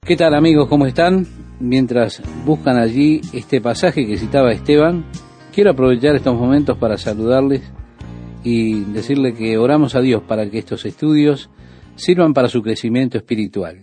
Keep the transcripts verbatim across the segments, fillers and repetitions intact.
¿Qué tal, amigos? ¿Cómo están? Mientras buscan allí este pasaje que citaba Esteban, quiero aprovechar estos momentos para saludarles y decirle que oramos a Dios para que estos estudios sirvan para su crecimiento espiritual.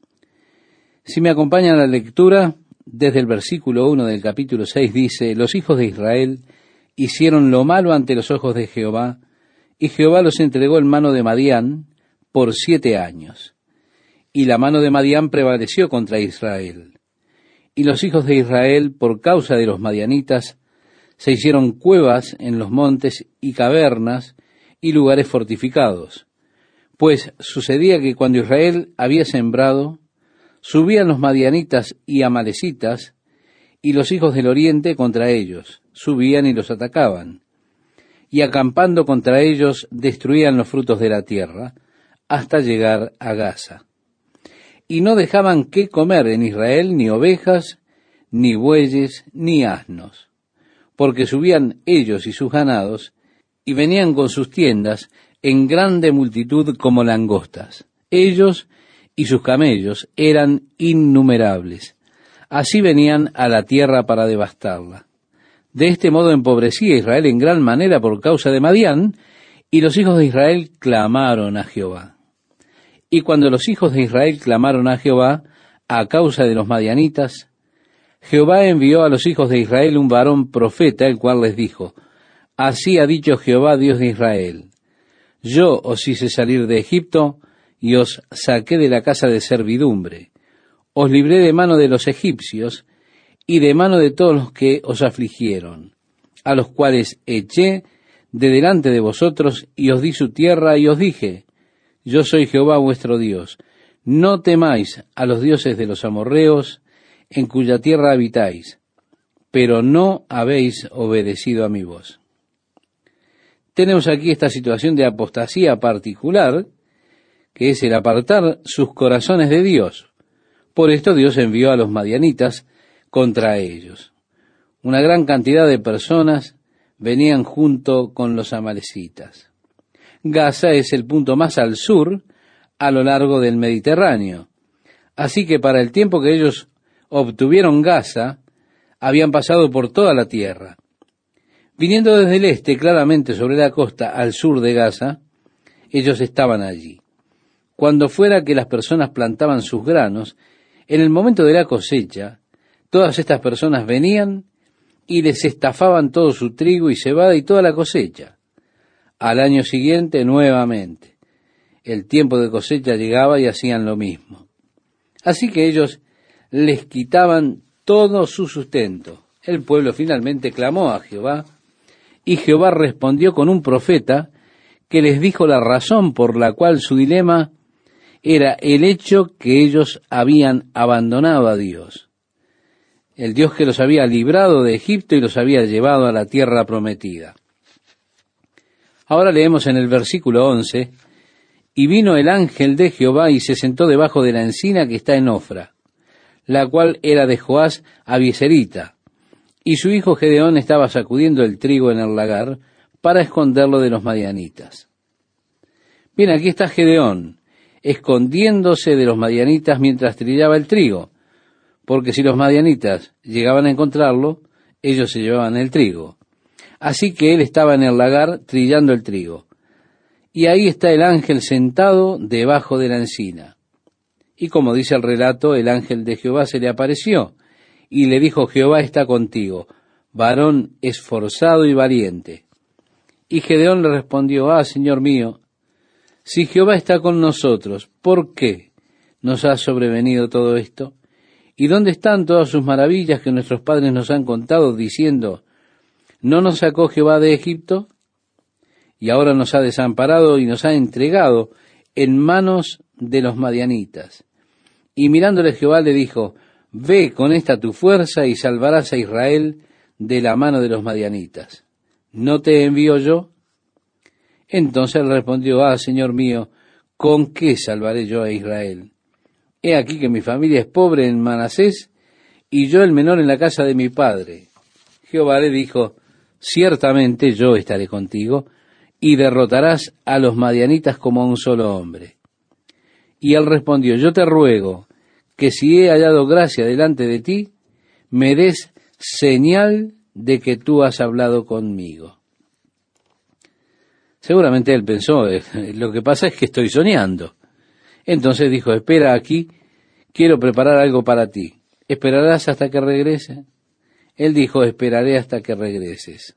Si me acompañan a la lectura, desde el versículo uno del capítulo seis dice: los hijos de Israel hicieron lo malo ante los ojos de Jehová, y Jehová los entregó en mano de Madián por siete años. Y la mano de Madián prevaleció contra Israel. Y los hijos de Israel, por causa de los madianitas, se hicieron cuevas en los montes y cavernas y lugares fortificados. Pues sucedía que cuando Israel había sembrado, subían los madianitas y amalecitas, y los hijos del oriente contra ellos, subían y los atacaban. Y acampando contra ellos, destruían los frutos de la tierra, hasta llegar a Gaza. Y no dejaban qué comer en Israel ni ovejas, ni bueyes, ni asnos, porque subían ellos y sus ganados, y venían con sus tiendas en grande multitud como langostas. Ellos y sus camellos eran innumerables. Así venían a la tierra para devastarla. De este modo empobrecía Israel en gran manera por causa de Madián, y los hijos de Israel clamaron a Jehová. Y cuando los hijos de Israel clamaron a Jehová a causa de los madianitas, Jehová envió a los hijos de Israel un varón profeta, el cual les dijo: así ha dicho Jehová, Dios de Israel: yo os hice salir de Egipto, y os saqué de la casa de servidumbre. Os libré de mano de los egipcios, y de mano de todos los que os afligieron, a los cuales eché de delante de vosotros, y os di su tierra, y os dije: yo soy Jehová vuestro Dios. No temáis a los dioses de los amorreos, en cuya tierra habitáis, pero no habéis obedecido a mi voz. Tenemos aquí esta situación de apostasía particular, que es el apartar sus corazones de Dios. Por esto Dios envió a los madianitas contra ellos. Una gran cantidad de personas venían junto con los amalecitas. Gaza es el punto más al sur, a lo largo del Mediterráneo. Así que para el tiempo que ellos obtuvieron Gaza, habían pasado por toda la tierra. Viniendo desde el este, claramente sobre la costa, al sur de Gaza, ellos estaban allí. Cuando fuera que las personas plantaban sus granos, en el momento de la cosecha, todas estas personas venían y les estafaban todo su trigo y cebada y toda la cosecha. Al año siguiente, nuevamente, el tiempo de cosecha llegaba y hacían lo mismo. Así que ellos les quitaban todo su sustento. El pueblo finalmente clamó a Jehová, y Jehová respondió con un profeta que les dijo la razón por la cual su dilema era el hecho que ellos habían abandonado a Dios, el Dios que los había librado de Egipto y los había llevado a la tierra prometida. Ahora leemos en el versículo once: y vino el ángel de Jehová y se sentó debajo de la encina que está en Ofra, la cual era de Joás Abieserita, y su hijo Gedeón estaba sacudiendo el trigo en el lagar para esconderlo de los madianitas. Bien, aquí está Gedeón, escondiéndose de los madianitas mientras trillaba el trigo, porque si los madianitas llegaban a encontrarlo, ellos se llevaban el trigo. Así que él estaba en el lagar trillando el trigo. Y ahí está el ángel sentado debajo de la encina. Y como dice el relato, el ángel de Jehová se le apareció y le dijo: Jehová está contigo, varón esforzado y valiente. Y Gedeón le respondió: ah, Señor mío, si Jehová está con nosotros, ¿por qué nos ha sobrevenido todo esto? ¿Y dónde están todas sus maravillas que nuestros padres nos han contado, diciendo: ¿no nos sacó Jehová de Egipto? Y ahora nos ha desamparado y nos ha entregado en manos de los madianitas. Y mirándole Jehová le dijo: ve con esta tu fuerza y salvarás a Israel de la mano de los madianitas. ¿No te envío yo? Entonces él respondió: ah, Señor mío, ¿con qué salvaré yo a Israel? He aquí que mi familia es pobre en Manasés, y yo el menor en la casa de mi padre. Jehová le dijo: ciertamente yo estaré contigo, y derrotarás a los madianitas como a un solo hombre. Y él respondió: yo te ruego que si he hallado gracia delante de ti, me des señal de que tú has hablado conmigo. Seguramente él pensó, lo que pasa es que estoy soñando. Entonces dijo, espera aquí, quiero preparar algo para ti. ¿Esperarás hasta que regrese? Él dijo, esperaré hasta que regreses.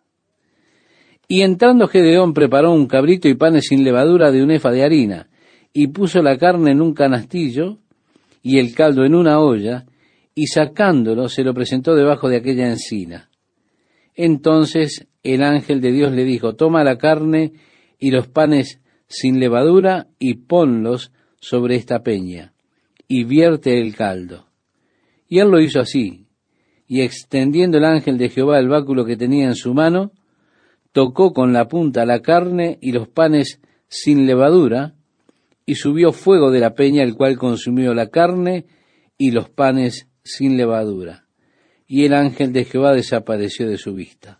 Y entrando Gedeón preparó un cabrito y panes sin levadura de un efa de harina, y puso la carne en un canastillo y el caldo en una olla, y sacándolo se lo presentó debajo de aquella encina. Entonces el ángel de Dios le dijo, toma la carne y los panes sin levadura y ponlos sobre esta peña, y vierte el caldo. Y él lo hizo así, y extendiendo el ángel de Jehová el báculo que tenía en su mano, tocó con la punta la carne y los panes sin levadura, y subió fuego de la peña, el cual consumió la carne y los panes sin levadura. Y el ángel de Jehová desapareció de su vista.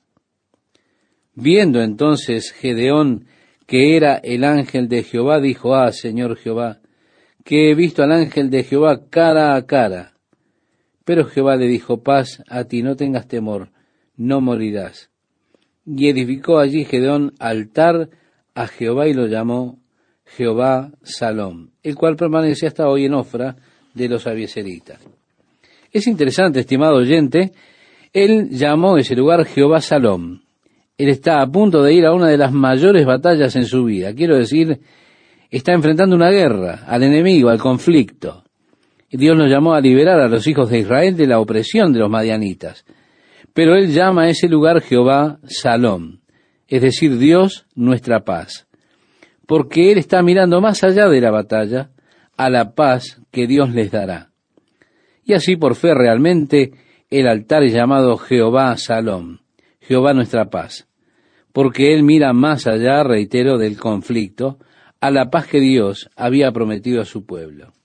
Viendo entonces Gedeón que era el ángel de Jehová, dijo, ah, Señor Jehová, que he visto al ángel de Jehová cara a cara. Pero Jehová le dijo, paz a ti, no tengas temor, no morirás. Y edificó allí Gedeón altar a Jehová y lo llamó Jehová Salom, el cual permanece hasta hoy en Ofra de los abiezeritas. Es interesante, estimado oyente, él llamó ese lugar Jehová Salom. Él está a punto de ir a una de las mayores batallas en su vida. Quiero decir, está enfrentando una guerra, al enemigo, al conflicto. Dios nos llamó a liberar a los hijos de Israel de la opresión de los madianitas. Pero él llama a ese lugar Jehová Salom, es decir, Dios nuestra paz. Porque él está mirando más allá de la batalla, a la paz que Dios les dará. Y así por fe realmente el altar es llamado Jehová Salom, Jehová nuestra paz, porque él mira más allá, reitero, del conflicto, a la paz que Dios había prometido a su pueblo.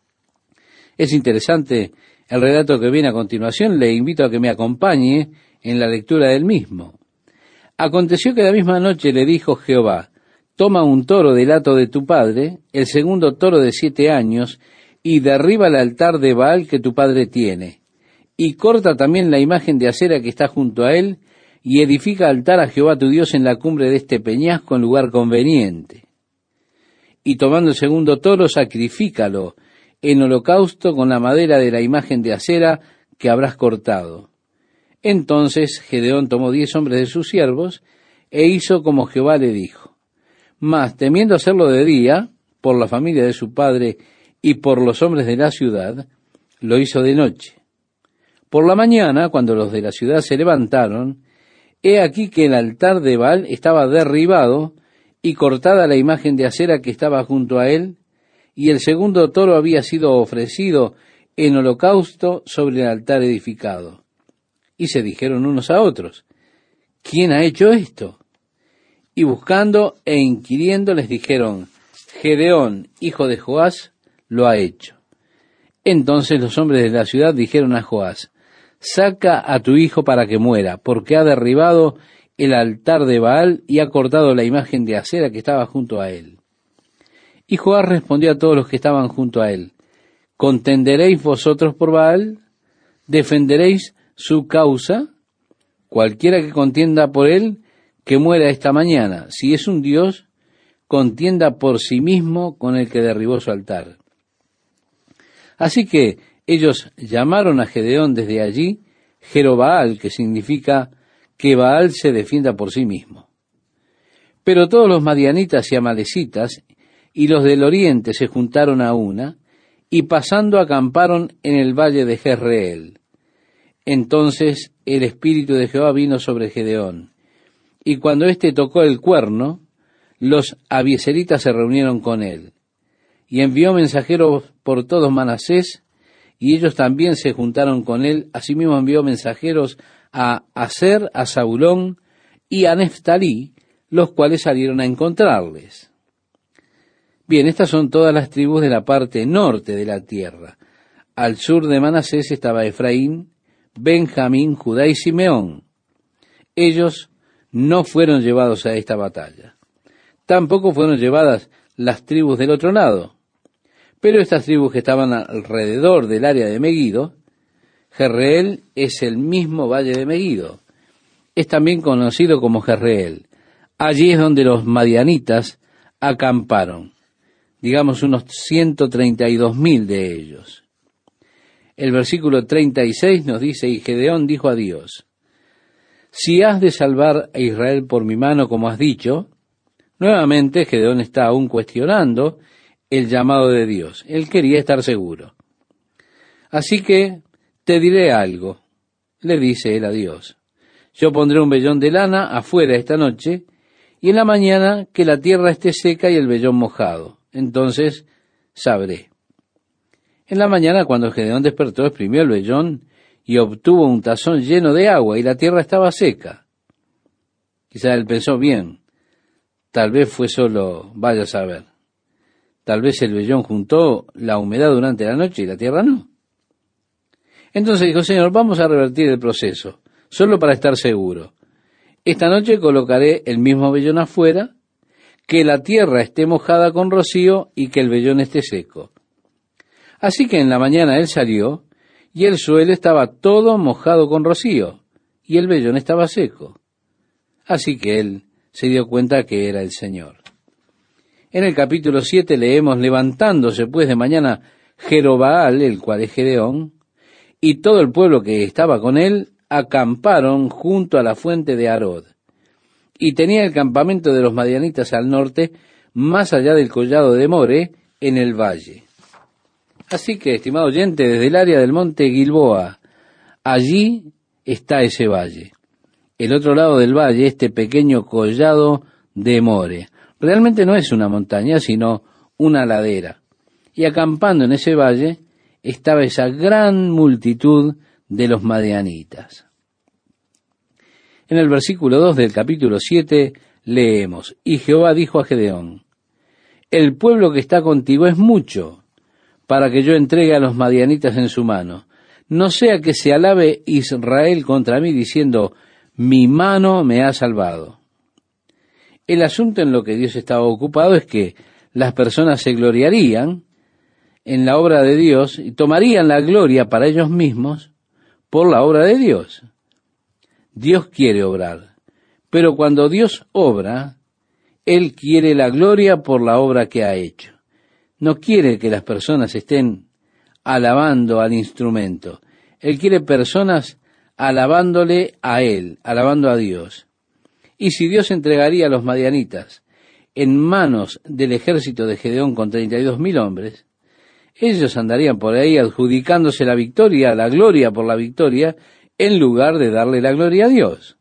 Es interesante el relato que viene a continuación, le invito a que me acompañe en la lectura del mismo. Aconteció que la misma noche le dijo Jehová, toma un toro del hato de tu padre, el segundo toro de siete años, y derriba el altar de Baal que tu padre tiene, y corta también la imagen de acera que está junto a él, y edifica altar a Jehová tu Dios en la cumbre de este peñasco en lugar conveniente. Y tomando el segundo toro, sacrifícalo en holocausto con la madera de la imagen de acera que habrás cortado. Entonces Gedeón tomó diez hombres de sus siervos, e hizo como Jehová le dijo. Mas, temiendo hacerlo de día, por la familia de su padre y por los hombres de la ciudad, lo hizo de noche. Por la mañana, cuando los de la ciudad se levantaron, he aquí que el altar de Baal estaba derribado y cortada la imagen de acera que estaba junto a él, y el segundo toro había sido ofrecido en holocausto sobre el altar edificado. Y se dijeron unos a otros, ¿quién ha hecho esto? Y buscando e inquiriendo les dijeron, Gedeón, hijo de Joás, lo ha hecho. Entonces los hombres de la ciudad dijeron a Joás, saca a tu hijo para que muera, porque ha derribado el altar de Baal y ha cortado la imagen de acera que estaba junto a él. Y Joás respondió a todos los que estaban junto a él, ¿contenderéis vosotros por Baal? ¿Defenderéis su causa? Cualquiera que contienda por él, que muera esta mañana. Si es un Dios, contienda por sí mismo con el que derribó su altar. Así que ellos llamaron a Gedeón desde allí Jerobaal, que significa que Baal se defienda por sí mismo. Pero todos los madianitas y amalecitas y los del oriente se juntaron a una, y pasando acamparon en el valle de Jezreel. Entonces el Espíritu de Jehová vino sobre Gedeón, y cuando éste tocó el cuerno, los abiezeritas se reunieron con él, y envió mensajeros por todo Manasés, y ellos también se juntaron con él. Asimismo envió mensajeros a Aser, a Zabulón y a Neftalí, los cuales salieron a encontrarles. Bien, estas son todas las tribus de la parte norte de la tierra. Al sur de Manasés estaba Efraín, Benjamín, Judá y Simeón. Ellos no fueron llevados a esta batalla. Tampoco fueron llevadas las tribus del otro lado. Pero estas tribus que estaban alrededor del área de Meguido, Jezreel es el mismo valle de Meguido. Es también conocido como Jezreel. Allí es donde los madianitas acamparon, digamos unos ciento treinta y dos mil de ellos. El versículo treinta y seis nos dice, y Gedeón dijo a Dios, si has de salvar a Israel por mi mano, como has dicho. Nuevamente Gedeón está aún cuestionando el llamado de Dios. Él quería estar seguro. Así que te diré algo, le dice él a Dios. Yo pondré un vellón de lana afuera esta noche, y en la mañana que la tierra esté seca y el vellón mojado. Entonces sabré. En la mañana, cuando Gedeón despertó, exprimió el vellón y obtuvo un tazón lleno de agua, y la tierra estaba seca. Quizá él pensó, bien, tal vez fue solo, vaya a saber. Tal vez el vellón juntó la humedad durante la noche y la tierra no. Entonces dijo, Señor, vamos a revertir el proceso, solo para estar seguro. Esta noche colocaré el mismo vellón afuera, que la tierra esté mojada con rocío y que el vellón esté seco. Así que en la mañana él salió, y el suelo estaba todo mojado con rocío, y el vellón estaba seco. Así que él se dio cuenta que era el Señor. En el capítulo siete leemos, levantándose pues de mañana Jerobaal, el cual es Gedeón, y todo el pueblo que estaba con él, acamparon junto a la fuente de Arod. Y tenía el campamento de los madianitas al norte, más allá del collado de More, en el valle. Así que, estimado oyente, desde el área del monte Gilboa, allí está ese valle. El otro lado del valle, este pequeño collado de More. Realmente no es una montaña, sino una ladera. Y acampando en ese valle estaba esa gran multitud de los madianitas. En el versículo dos del capítulo siete leemos, y Jehová dijo a Gedeón, el pueblo que está contigo es mucho, para que yo entregue a los madianitas en su mano. No sea que se alabe Israel contra mí, diciendo, mi mano me ha salvado. El asunto en lo que Dios estaba ocupado es que las personas se gloriarían en la obra de Dios y tomarían la gloria para ellos mismos por la obra de Dios. Dios quiere obrar, pero cuando Dios obra, Él quiere la gloria por la obra que ha hecho. No quiere que las personas estén alabando al instrumento. Él quiere personas alabándole a Él, alabando a Dios. Y si Dios entregaría a los madianitas en manos del ejército de Gedeón con treinta y dos mil hombres, ellos andarían por ahí adjudicándose la victoria, la gloria por la victoria, en lugar de darle la gloria a Dios.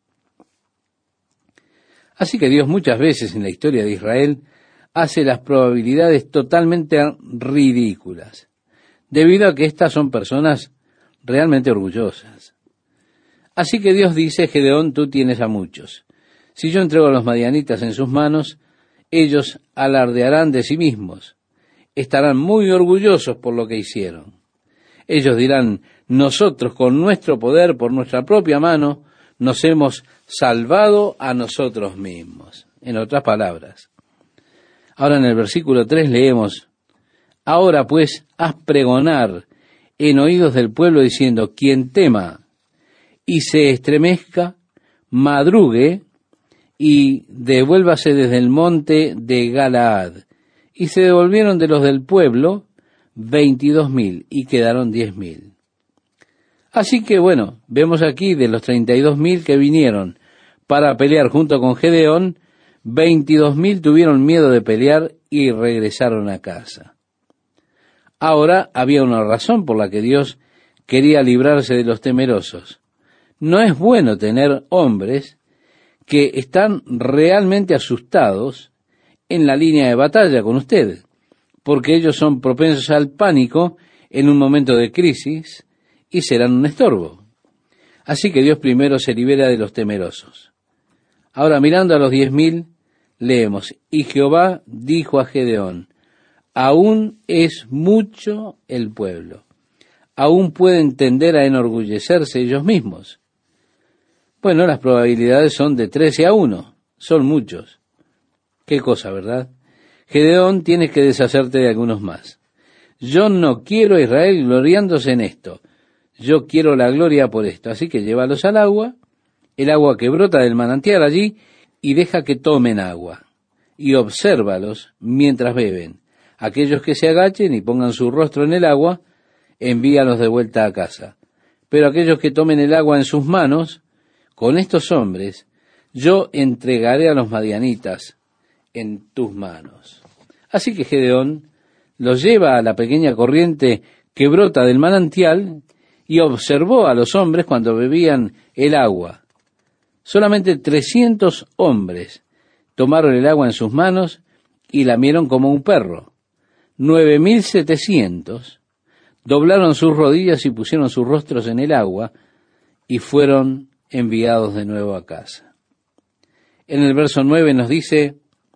Así que Dios muchas veces en la historia de Israel hace las probabilidades totalmente ridículas, debido a que estas son personas realmente orgullosas. Así que Dios dice, Gedeón, tú tienes a muchos. Si yo entrego a los madianitas en sus manos, ellos alardearán de sí mismos. Estarán muy orgullosos por lo que hicieron. Ellos dirán, nosotros con nuestro poder, por nuestra propia mano, nos hemos salvado a nosotros mismos. En otras palabras. Ahora en el versículo tres leemos, ahora pues haz pregonar en oídos del pueblo diciendo, quien tema y se estremezca, madrugue y devuélvase desde el monte de Galaad. Y se devolvieron de los del pueblo veintidós mil y quedaron diez mil. Así que bueno, vemos aquí de los treinta y dos mil que vinieron para pelear junto con Gedeón, veintidós mil tuvieron miedo de pelear y regresaron a casa. Ahora había una razón por la que Dios quería librarse de los temerosos. No es bueno tener hombres que están realmente asustados en la línea de batalla con usted, porque ellos son propensos al pánico en un momento de crisis y serán un estorbo. Así que Dios primero se libera de los temerosos. Ahora, mirando a los diez mil, leemos, y Jehová dijo a Gedeón, aún es mucho el pueblo, aún pueden tender a enorgullecerse ellos mismos. Bueno, las probabilidades son de trece a uno, son muchos. Qué cosa, ¿verdad? Gedeón, tienes que deshacerte de algunos más. yo no quiero a Israel gloriándose en esto, yo quiero la gloria por esto. Así que llévalos al agua, el agua que brota del manantial allí, y deja que tomen agua, y obsérvalos mientras beben. Aquellos que se agachen y pongan su rostro en el agua, envíalos de vuelta a casa. Pero aquellos que tomen el agua en sus manos, con estos hombres, yo entregaré a los madianitas en tus manos. Así que Gedeón los lleva a la pequeña corriente que brota del manantial y observó a los hombres cuando bebían el agua. Solamente trescientos hombres tomaron el agua en sus manos y lamieron como un perro. Nueve mil setecientos doblaron sus rodillas y pusieron sus rostros en el agua y fueron enviados de nuevo a casa. En el verso nueve nos dice: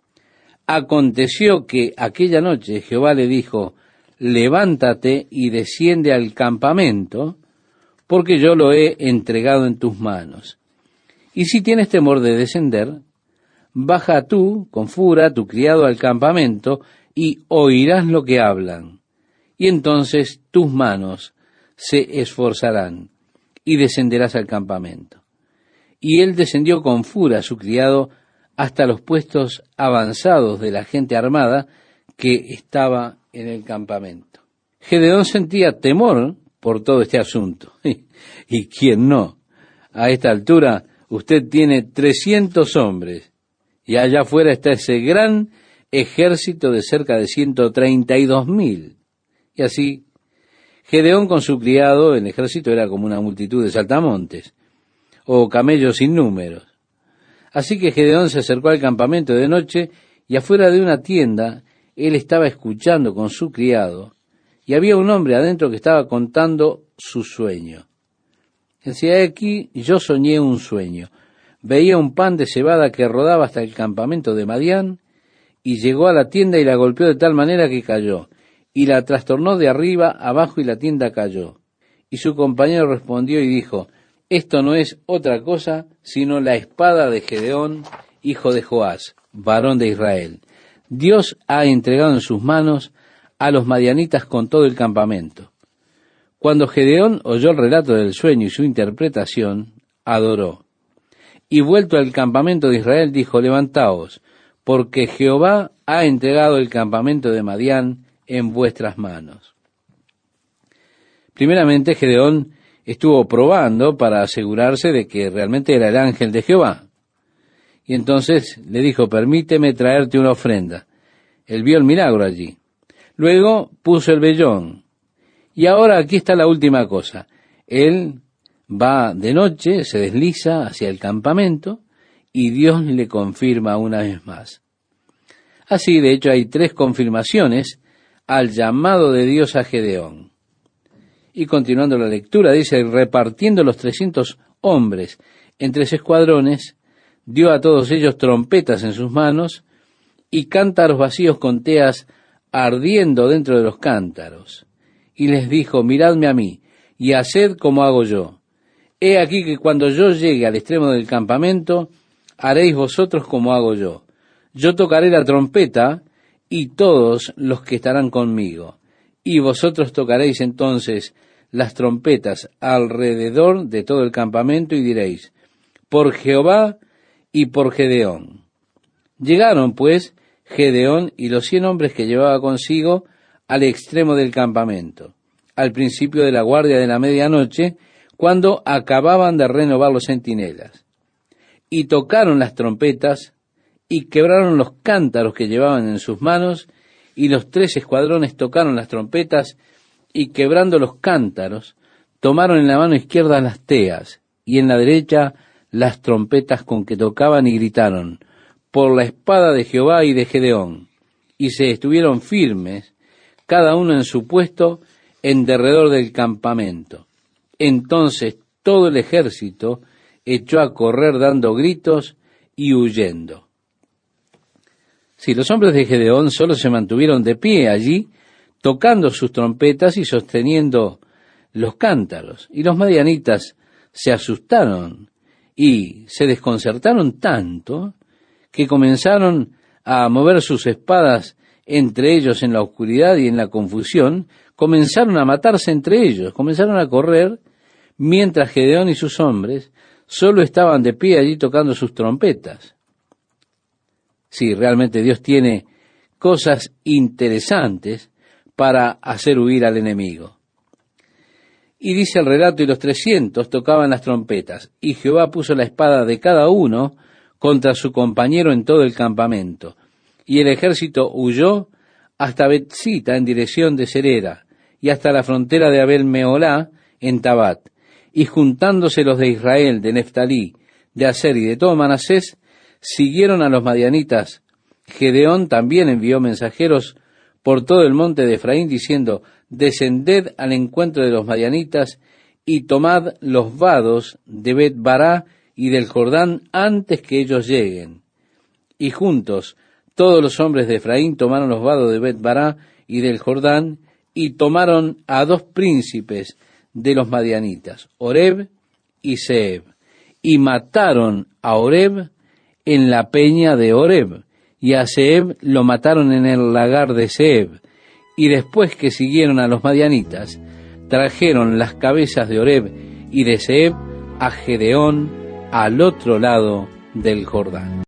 aconteció que aquella noche Jehová le dijo, levántate y desciende al campamento, porque yo lo he entregado en tus manos. Y si tienes temor de descender, baja tú con fura tu criado al campamento y oirás lo que hablan. Y entonces tus manos se esforzarán y descenderás al campamento. Y él descendió con fura su criado hasta los puestos avanzados de la gente armada que estaba en el campamento. Gedeón sentía temor por todo este asunto. ¿Y quién no? A esta altura usted tiene trescientos hombres y allá afuera está ese gran ejército de cerca de ciento treinta y dos mil. Y así, Gedeón con su criado, el ejército era como una multitud de saltamontes o camellos sin números. Así que Gedeón se acercó al campamento de noche y afuera de una tienda él estaba escuchando con su criado y había un hombre adentro que estaba contando su sueño. Decía: aquí yo soñé un sueño. Veía un pan de cebada que rodaba hasta el campamento de Madián y llegó a la tienda y la golpeó de tal manera que cayó y la trastornó de arriba abajo y la tienda cayó. Y su compañero respondió y dijo: esto no es otra cosa sino la espada de Gedeón, hijo de Joás, varón de Israel. Dios ha entregado en sus manos a los madianitas con todo el campamento. Cuando Gedeón oyó el relato del sueño y su interpretación, adoró. Y vuelto al campamento de Israel, dijo: levantaos, porque Jehová ha entregado el campamento de Madián en vuestras manos. Primeramente, Gedeón estuvo probando para asegurarse de que realmente era el ángel de Jehová. Y entonces le dijo: permíteme traerte una ofrenda. Él vio el milagro allí. Luego puso el vellón. Y ahora aquí está la última cosa. Él va de noche, se desliza hacia el campamento y Dios le confirma una vez más. Así, de hecho, hay tres confirmaciones al llamado de Dios a Gedeón. Y continuando la lectura, dice: repartiendo los trescientos hombres en tres escuadrones, dio a todos ellos trompetas en sus manos y cántaros vacíos con teas ardiendo dentro de los cántaros. Y les dijo: miradme a mí, y haced como hago yo. He aquí que cuando yo llegue al extremo del campamento, haréis vosotros como hago yo. Yo tocaré la trompeta, y todos los que estarán conmigo. Y vosotros tocaréis entonces las trompetas alrededor de todo el campamento, y diréis: por Jehová y por Gedeón. Llegaron, pues, Gedeón y los cien hombres que llevaba consigo al extremo del campamento, al principio de la guardia de la medianoche, cuando acababan de renovar los centinelas. Y tocaron las trompetas, y quebraron los cántaros que llevaban en sus manos, y los tres escuadrones tocaron las trompetas, y quebrando los cántaros, tomaron en la mano izquierda las teas, y en la derecha las trompetas con que tocaban, y gritaron: por la espada de Jehová y de Gedeón. Y se estuvieron firmes, cada uno en su puesto, en derredor del campamento. Entonces todo el ejército echó a correr dando gritos y huyendo. Sí, los hombres de Gedeón solo se mantuvieron de pie allí, tocando sus trompetas y sosteniendo los cántaros. Y los madianitas se asustaron y se desconcertaron tanto que comenzaron a mover sus espadas entre ellos en la oscuridad y en la confusión, comenzaron a matarse entre ellos, comenzaron a correr, mientras Gedeón y sus hombres solo estaban de pie allí tocando sus trompetas. Sí, realmente Dios tiene cosas interesantes para hacer huir al enemigo. Y dice el relato, y los trescientos tocaban las trompetas, y Jehová puso la espada de cada uno contra su compañero en todo el campamento. Y el ejército huyó hasta Betzita en dirección de Serera, y hasta la frontera de Abel Meolá en Tabat. Y juntándose los de Israel, de Neftalí, de Aser y de todo Manasés, siguieron a los madianitas. Gedeón también envió mensajeros por todo el monte de Efraín, diciendo, descended al encuentro de los madianitas, y tomad los vados de Bet-bará y del Jordán antes que ellos lleguen. Y juntos todos los hombres de Efraín tomaron los vados de Bet-bará y del Jordán, y tomaron a dos príncipes de los madianitas, Oreb y Zeeb, y mataron a Oreb en la peña de Oreb, y a Zeeb lo mataron en el lagar de Zeeb. Y después que siguieron a los madianitas, trajeron las cabezas de Oreb y de Zeeb a Gedeón al otro lado del Jordán.